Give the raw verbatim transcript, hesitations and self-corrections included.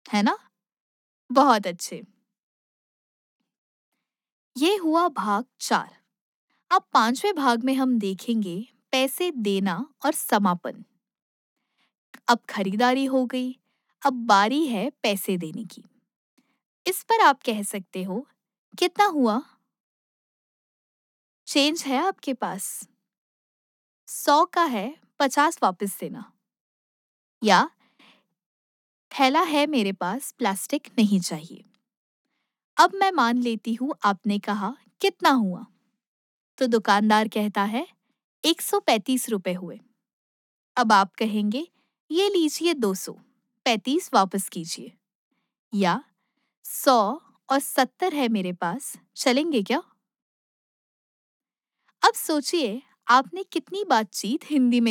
है ना? बहुत अच्छे। ये हुआ भाग चार। अब पांचवें भाग में हम देखेंगे पैसे देना और समापन। अब खरीदारी हो गई, अब बारी है पैसे देने की। इस पर आप कह सकते हो, कितना हुआ? चेंज है आपके पास? सौ का है, पचास वापस देना। या थैला है मेरे पास, प्लास्टिक नहीं चाहिए। अब मैं मान लेती हूँ आपने कहा कितना हुआ? तो दुकानदार कहता है एक सौ पैंतीस रुपए हुए। अब आप कहेंगे ये लीजिए दो सौ, पैंतीस वापस कीजिए। या सौ और सत्तर है मेरे पास, चलेंगे क्या? अब सोचिए आपने कितनी बातचीत हिंदी में